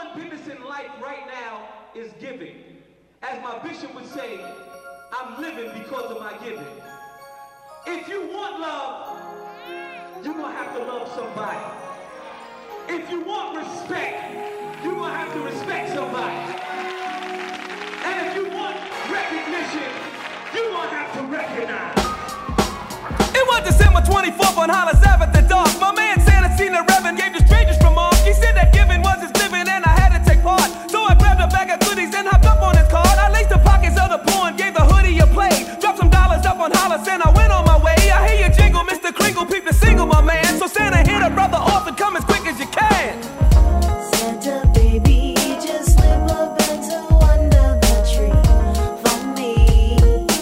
important business in life right now is giving. As my bishop would say, I'm living because of my giving. If you want love, you're gonna have to love somebody. If you want respect, you're gonna have to respect somebody. And if you want recognition, you're gonna have to recognize. It was December 24th on Hollis Ave at the dark. My man Santa seen the Reverend, gave the strangers from off. He said that giving was his living and I had to take part. So I grabbed a bag of goodies and hopped up on his card. I laced the pockets of the poor and gave the hoodie a play. Dropped some dollars up on Hollis and I went on my way. I hear you jingle, Mr. Kringle, peep the single, my man. So Santa hit a brother off and come as quick as you can. Santa baby, just slip a bento under the tree for me.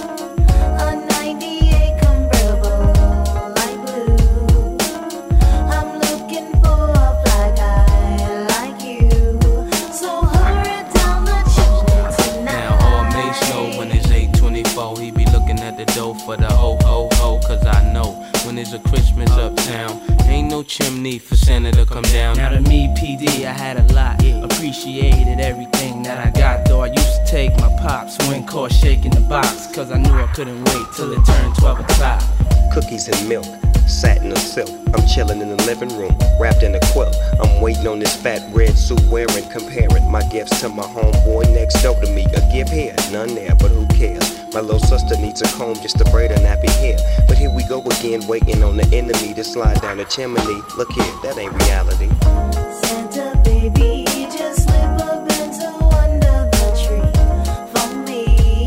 A 98 convertible, light blue. I'm looking for a fly guy like you. So hurry down the chimney tonight. Now all Mace know when it's 8:24, he be looking at the dough for the ho ho ho. Cause I know when it's a Christmas uptown, ain't no chimney for Santa to come down. Now to me, PD, I had a lot. Appreciated everything that I got. Though I used to take my pops when caught shaking the box. Cause I knew I couldn't wait till it turned 12 o'clock. Cookies and milk, satin or silk. I'm chilling in the living room, wrapped in a quilt. I'm waiting on this fat red suit wearing, comparing my gifts to my homeboy next door to me. A gift here, none there, but who cares? My little sister needs a comb just to braid her nappy hair. But here we go again, waiting on the enemy to slide down the chimney. Look here, that ain't reality. Santa baby, just slip a bento under the tree for me.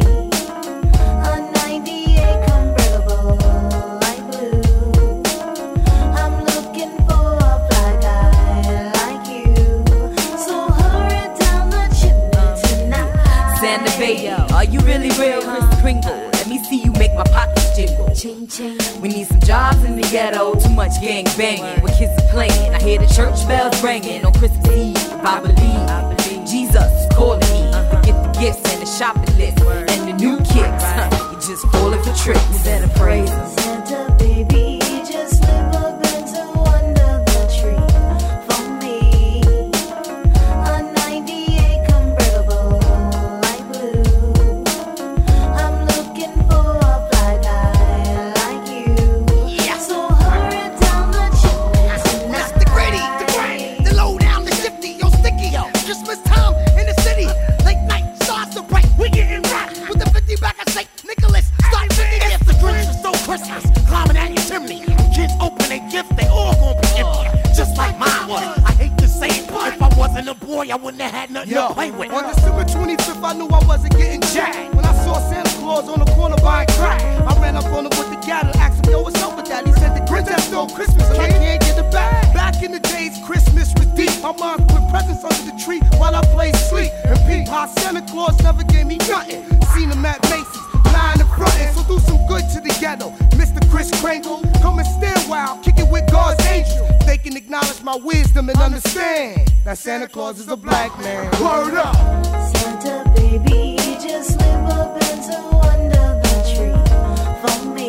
A 98 convertible, light blue. I'm looking for a fly guy like you. So hurry down the chimney tonight. Santa baby, are you really real, Chris Kringle? Let me see you make my pockets jingle. Ching ching. We need some jobs in the ghetto, too much gang banging. Where kids are playing, I hear the church bells ringing. On Christmas Eve, I believe Jesus is calling me. Forget the gifts and the shopping list and the new kicks. You're just falling for tricks. You better praise him. Santa baby, just slip a bento under the tree for me. A 98 convertible, light blue. I'm looking for a fly guy like you. So hurry down the chimney tonight. That's the gritty, the low down, the shifty, yo, sticky, yo. Christmas time in the city, late night, stars so bright, we getting rocked. With the 50 back of St. Nicholas, start 50 gifts. The Grinch is so Christmas, climbing at your chimney. Kids open their gift, they all gonna be empty, just like mine was. I hate to say it, but if I wasn't a boy, I wouldn't have had nothing to play with. On December 25th, I knew I wasn't getting jacked. When I saw Santa Claus on the corner buying crack, I ran up on him with the gavel, asked him, yo, what's up with that? He said, the Grinch has stole Christmas, and I can't get it back. Back in the days, Christmas was deep. My mom put presents under the tree while I played sleep. And peep, how Santa Claus never gave me nothing. Seen him at Macy's, lying in front, so do some good to the ghetto. Mr. Chris Kringle, come and stand while kicking with God's angel. They can acknowledge my wisdom and understand that Santa Claus is a black man. Word up! Santa baby, just slip a bento under the tree for me.